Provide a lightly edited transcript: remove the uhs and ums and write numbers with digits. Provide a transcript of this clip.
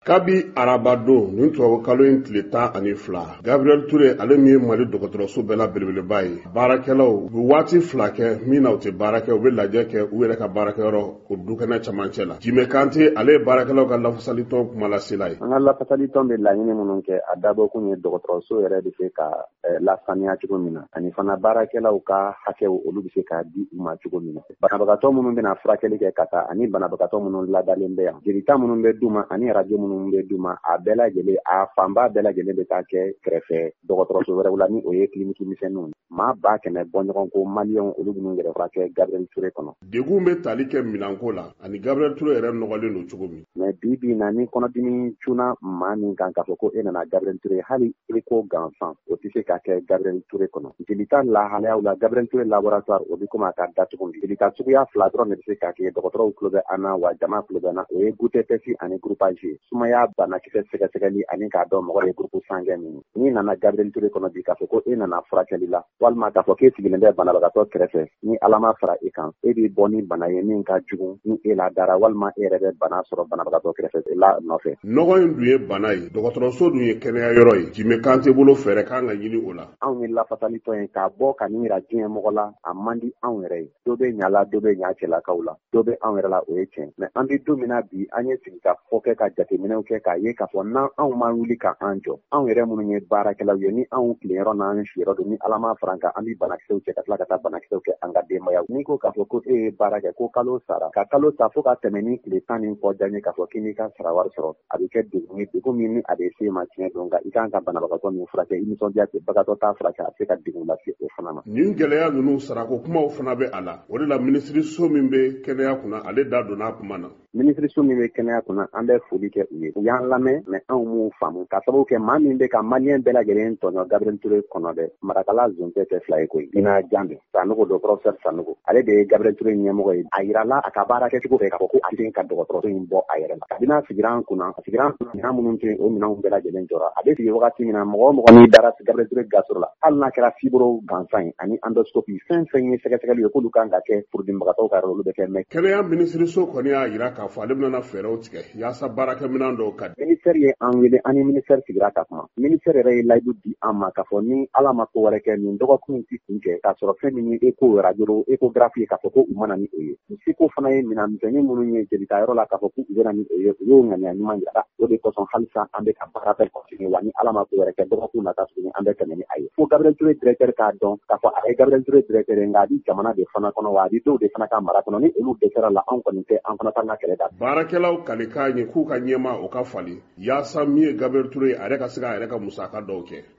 Kabi arabado nin tubabu kalo in tile 12 Gabriel Touré ale min ye Mali dɔgɔtɔrɔso bɛɛ la belebeleba ye baarakɛlaw u waati 2 kɛ min na u tɛ baara kɛ u bɛ lajɛ kɛ u yɛrɛ ka baarakɛyɔrɔ o dukɛnɛ camancɛ la Jime Kante ale ye baarakɛlaw ka lafasalitɔn kuma lasela ye. An ka lafasalitɔn bɛ laɲini minnu kɛ a dabɔ kun ye dɔgɔtɔrɔso yɛrɛ bɛ se ka lasaniya cogo min na ani fana baarakɛlaw ka hakɛw olu bɛ se ka di u ma cogo min na. Banabagatɔ minnu bɛna furakɛli kɛ ka taa ani banabagatɔ minnu ladalen bɛ yan jelita minnu bɛ d'u ma ani radio minnu bɛ d'u ma a bɛɛ lajɛlen a fanba bɛɛ lajɛlen bɛ taa kɛ kɛrɛfɛ dɔgɔtɔrɔso wɛrɛw la ni o ye clinique misɛnninw maa 100 bɔ ɲɔgɔn ko maliyɛnw olu minnu yɛrɛ furakɛ Gabriel Touré kɔnɔ. Degun bɛ tali kɛ minanko la ani Gabriel Touré yɛrɛ nɔgɔlen don cogo min. Mais bi na ni kɔnɔdimi cunna maa min kan k'a fɔ ko e nana Gabriel Touré hali écho gansan o tɛ se ka kɛ Gabriel Touré kɔnɔ. Jelita lahalayaw la Gabriel Touré laboratoire o bɛ komi a ka datugu jelita suguya 2 dɔrɔn de bɛ se ka kɛ dɔgɔtɔrɔw tulo bɛ an na wa jama tulo bɛ na o ye goutte test ani groupage sumaya banakisɛ sɛgɛsɛgɛli ani k'a dɔn mɔgɔ ye groupe sanguin min n'i nana Gabriel Touré kɔnɔ bi k'a fɔ ko e nana furakɛli la walima k'a fɔ k'e sigilen bɛ banabagatɔ kɛrɛfɛ ni Ala ma fara i kan e bɛ bɔ ni bana ye min ka jugu ni e la dara walima e yɛrɛ bɛ bana sɔrɔ banabagatɔ kɛrɛfɛ la nɔfɛ. Nɔgɔ in dun ye bana ye dɔgɔtɔrɔso dun ye kɛnɛya yɔrɔ ye Jime Kante bolo fɛɛrɛ kan ka ɲini o la. Anw ye lafasalitɔn ye k'a bɔ ka nin yira diɲɛ mɔgɔ la a man di anw yɛrɛ ye dɔ bɛ ɲa la dɔ bɛ ɲa cɛlakaw la dɔ bɛ anw yɛrɛ la o ye tiɲɛ mais an bɛ don min na bi an ye sigi ka fɔ kɛ ka jateminɛw kɛ k'a ye k'a fɔ n'an anw ma wuli ka an jɔ anw yɛrɛ minnu ye baarakɛlaw ye ni anw tileyɔrɔ n'an siyɔrɔ don ni Ala ma fara an kan an bɛ banakisɛw cɛ ka tila ka taa banakisɛw kɛ an ka denbayaw n'i ko k'a fɔ ko e ye baara kɛ ko kalo sara ka kalo sa fo ka tɛmɛ ni tile 10 ni kɔ diya ye k'a fɔ k'i n'i ka sara wari sɔrɔ a bɛ kɛ degun ye degun min ni a bɛ se ma tiɲɛ don nka i kan ka banabagatɔ min furakɛ i nisɔndiya tɛ bagatɔ t'a furakɛ a bɛ se ka degun lase o fana ma. Nin gɛlɛya ninnu sarako kumaw fana bɛ a la o de la minisiriso min bɛ kɛnɛya kunna ale da donna kuma na. Minisiriso min bɛ kɛnɛya kunna an bɛ foli kɛ u ye u y'an lamɛn mais anw m'u faamu ka sababu kɛ maa min bɛ ka maliyɛn bɛɛ lajɛlen tɔɲɔ Gabriel Touré kɔnɔ dɛ marakala zon tɛ 2 ye koyi Ina Jambe Sanogo do professeur Sanogo ale de ye Gabriel Touré ɲɛmɔgɔ ye a yirala a ka baara kɛcogo fɛ k'a fɔ ko a tɛ ka dɔgɔtɔrɔso in bɔ a yɛrɛ la kabini sigira an kunna minɛn minnu tɛ o minɛnw bɛɛ lajɛlen jɔra a bɛ sigi wagati min na mɔgɔ o mɔgɔ n'i dara Gabriel Touré gasoro la hali n'a kɛra fibro gansan ye ani endoscopie fɛn fɛn ye sɛgɛsɛgɛli ye k'olu kan ka kɛ furudimibagatɔw ka yɔrɔ olu bɛ kɛ mais kɛnɛya minisiriso kɔni y'a yira k'a fɔ ale bɛna fɛɛrɛw tigɛ yaasa baarakɛminɛn dɔw ka di. Ministère ye an wele ani ministère sigira ka kuma ministère yɛrɛ ye layidu di an ma k'a fɔ ni Ala ma ko wɛrɛ kɛ nin dɔgɔkun tɛ kun kɛ k'a sɔrɔ fɛn min ye écho radio échographie ye k'a fɔ ko u mana ni o ye siko fana ye minɛnmisɛnnin minnu ye jelitayɔrɔ la k'a fɔ k'u bɛna ni o ye u y'o ŋaniya ɲuman jira o de kosɔn halisa an bɛ ka baara bɛɛ continuer wa ni Ala ma ko wɛrɛ kɛ dɔgɔkun nata tuguni an bɛ tɛmɛ ni a ye fo Gabriel Touré directeur k'a dɔn k'a fɔ a ye Gabriel Touré directeur ye nka a di jamana de fana kɔnɔ wa a di dɔw de fana ka mara kɔnɔ ni olu dɛsɛra la anw kɔni tɛ an fana t'an ka kɛlɛ da. Baarakɛlaw kalikan ye k'u ka ɲɛma o ka fali yaasa min ye Gabriel Touré a yɛrɛ ka se k'a yɛrɛ ka musaka dɔw kɛ.